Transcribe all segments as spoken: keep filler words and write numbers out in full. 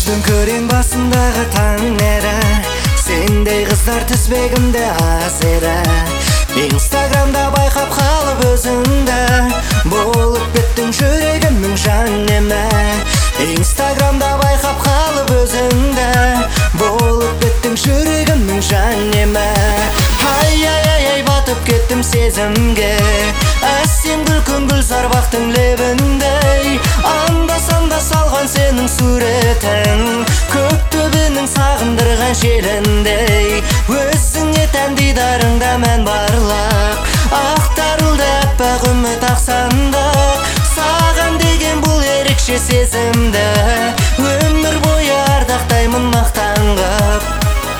Күздің көрең басындағы таң әрі, сендей қыздар тізбегімде аз ері. Инстаграмда байқап қалып өзіңді, болып кеттің жүрегімнің жанемі. Инстаграмда байқап қалып өзіңді, болып кеттің жүрегімнің жанемі. Ай-ай-ай, батып кеттім сезімге, әсем күлкің гүлзар бақтың лебіндей. Анда-санда салған сенің суретің, көк төбенің сағындырған желіндей. Өзіңе тән дидарыңда мән барлық, ақтарылды аппақ үміт ақ сандық. Саған деген бұл ерекше сезімді, өмір бойы ардақтаймын мақтан қып.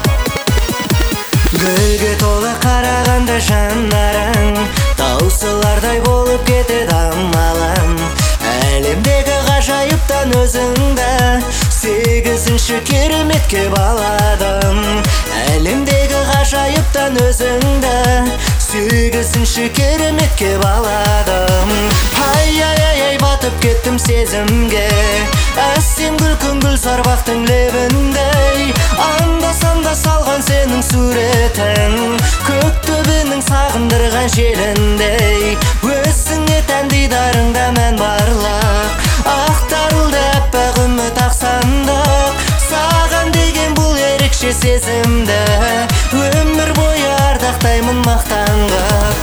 Гүлге толы қарағанда жанарың, таусылардай болып кетеді амалым. Әлемдегі ғажайыптан өзіңді сегізінші кереметке баладым. Әлемдегі ғажайыптан өзіңді сегізінші кереметке баладым. Ай-ай-ай, батып кеттім сезімге, әсем күлкің гүлзар бақтың лебіндей. Анда-санда салған сенің суретің, көк төбенің сағындырған желіндей. Өзіңе тән дидарыңда мән барлық, ақтарылды аппақ үміт ақ сандық. Саған деген бұл ерекше сезімді, өмір бойы ардақтаймын мақтан қып.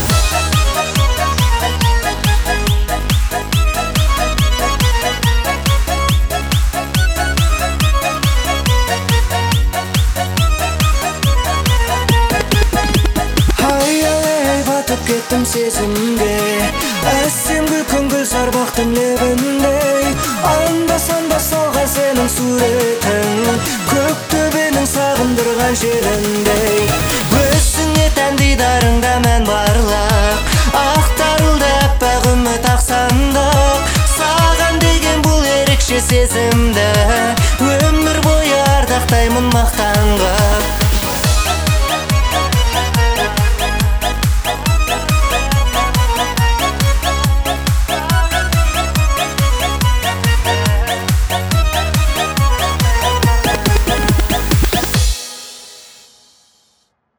Кеттім сезімге, әсем күлкің гүлзар бақтың лебіндей. Анда-санда салған сенің суретің, көк төбенің сағындырған желіндей.